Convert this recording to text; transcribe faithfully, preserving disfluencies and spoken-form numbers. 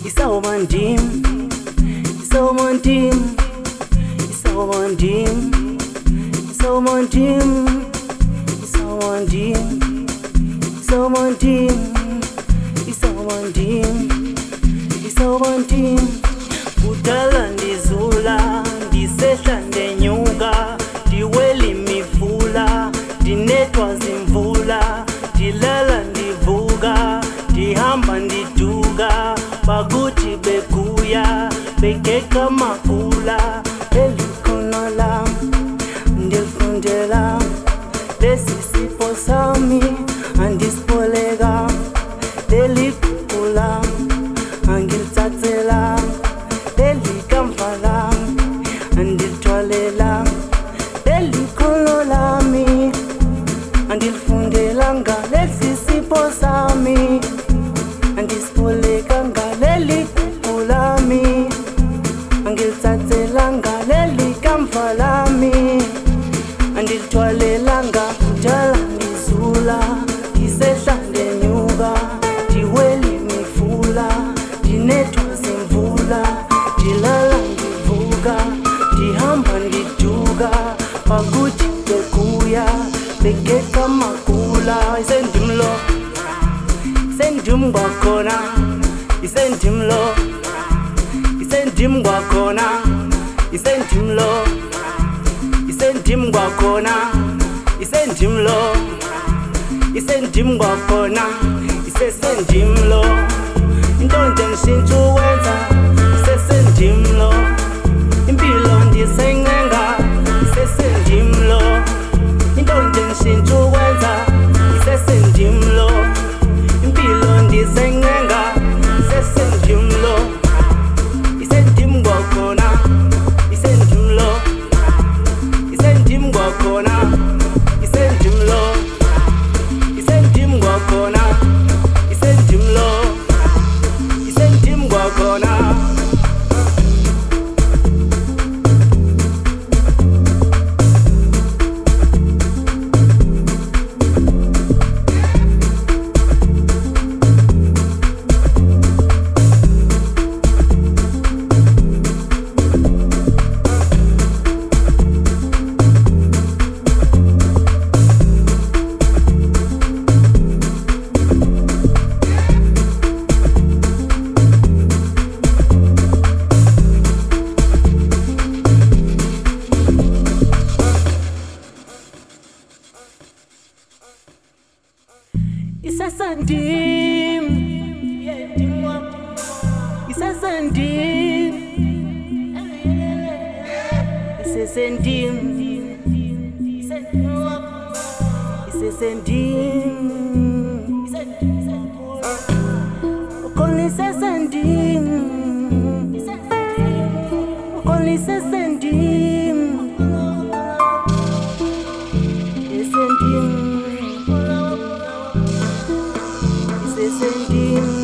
Isawomandim, Isawomandim, Isawomandim, Isawomandim, Isawomandim, Isawomandim, Isawomandim, Isawomandim. Kudala ndizula, ndisehla ndenyuka, ndiweli mifula, ndinethwa zimvula, ndilala ndivuka, ndihamba ndiduka, bakuthi bekuya, bekeka makula. Elikhono lami ndilifundela, lesi sipho sami andisiboleka, leli gugu lami angilithathela, leli kamva lami andilithwalela, leli khono lami andilifundelanga, lesi sipho sami andisibolekanga, leli gugu lami angilithathelanga, leli kamva lami andilithwalelanga. Kudala ndizula, ndisehla ndenyuka, ndiweli mifula, ndinethwa zimvula, ndilala ndivuka, ndihamba ndiduka, bakuthi bekuya, bekeka makula. Isendimlo, isendim kwakhona, isendimlo, isendim kwakhona, isendimlo, isendim kwakhona, isendimlo, isendim kwakhona, isesendimlo. Into nje ngishintsha ukwenza, isesendimlo. Impilo ndisencenga, isesendimlo. Into nje ngishintsha ukwenza, isesendimlo. Impilo ndisencenga, isesendimlo. Isendim kwakhona, isendimlo, isendim kwakhona, isendimlo, isendim kwakhona, isendimlo, isendim kwakhona. Isasandim, isasandim, isasandim, isasandim, okoli isasandim, okoli isasandim, isasandim. Sending